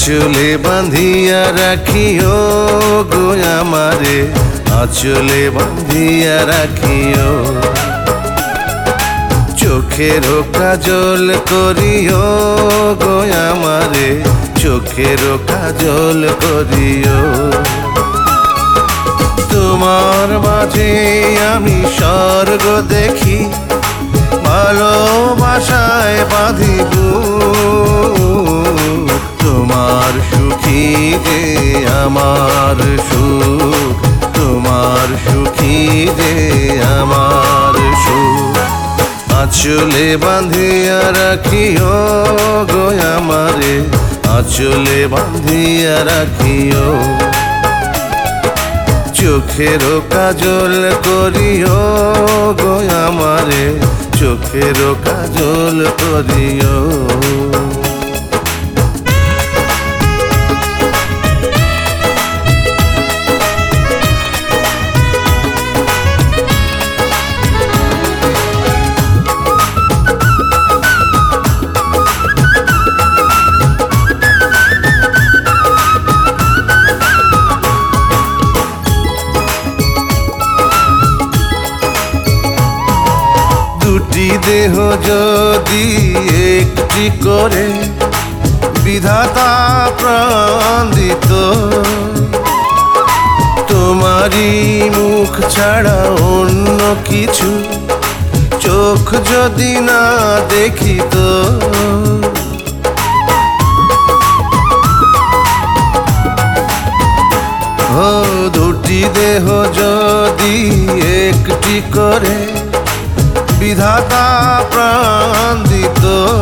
আঁচলে বাঁধিয়া রাখিও গো আমারে, আঁচলে বাঁধিয়া রাখিও। চোখেরও কাজল করিও গো আমারে, চোখেরও কাজল করিও। তোমার মাঝে আমি স্বর্গ দেখি, ভালোবাসায় বাঁধিব। তোমার সুখী যে আমার সুখ, তোমার সুখী যে আমার সুখ। আঁচলে বাঁধিয়া রাখিও গো আমারে, আঁচলে বাঁধিয়া রাখিও। চোখেরও কাজল করিও গো আমারে, চোখেরও কাজল করিও। দুটি দেহ যদি একটি করে বিধাতা প্রাণ দিত, তোমারই মুখ ছাড়া অন্য কিছু চোখ যদি না দেখিত। ও দুটি দেহ যদি একটি করে বিধাতা প্রাণ দিত,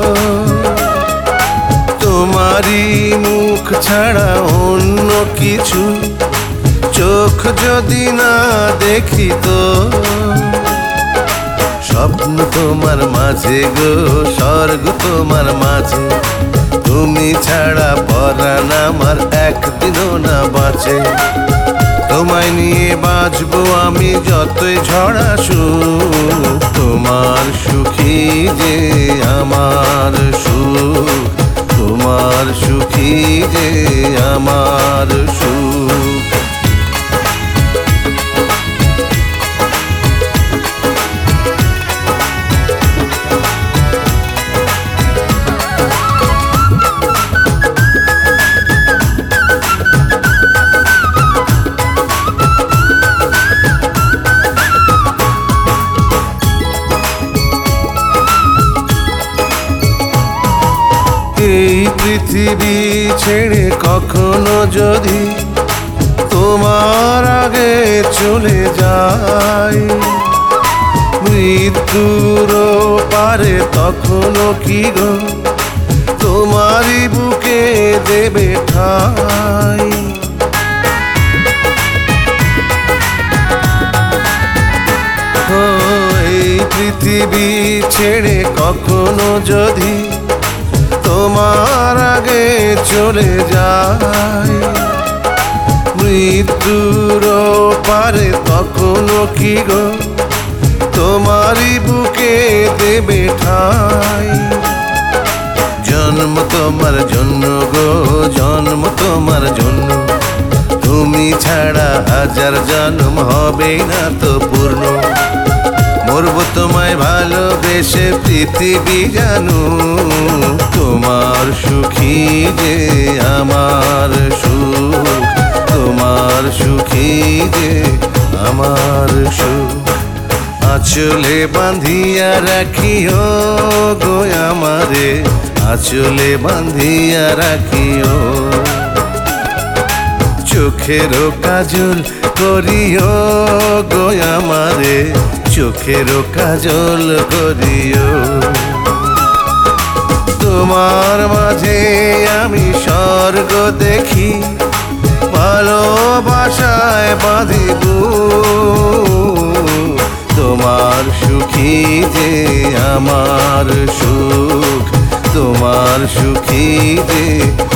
তোমারই মুখ ছাড়া অন্য কিছু চোখ যদি না দেখিত। স্বপ্ন তোমার মাঝে গো, স্বর্গ তোমার মাঝে, তুমি ছাড়া পরাণ আমার একদিনও না বাঁচে। তোমায় নিয়ে বাঁচবো আমি যতই ঝড় আসুক, তোমার সুখী যে আমার সুখ, তোমার সুখী যে আমার সুখ। এই পৃথিবী ছেড়ে কখনো যদি তোমার আগে চলে যাই, মৃত্যুর পারে তখনও কি গো তোমারই বুকে দেবে ঠাই। এই পৃথিবী ছেড়ে কখনো যদি তোমার আগে চলে যায়, মৃত্যুর পারে তখনও কি গো তোমারই বুকে দেবে ঠাই। জন্ম তোমার জন্য গো, জন্ম তোমার জন্য, তুমি ছাড়া হাজার জন্ম হবে না তো পূর্ণ। মরব তোমায় ভালোবেসে পৃথিবী জানু, তোমার সুখী যে আমার সুখ, তোমার সুখী যে আমার সুখ। আঁচলে বাঁধিয়া রাখিও গো আমারে, আঁচলে বাঁধিয়া রাখিও। চোখেরও কাজল করিও গো আমারে, চোখেরও কাজল করিও। তোমার মাঝে আমি স্বর্গ দেখি, ভালোবাসায় বাঁধিব। তোমার সুখী যে আমার সুখ, তোমার সুখী যে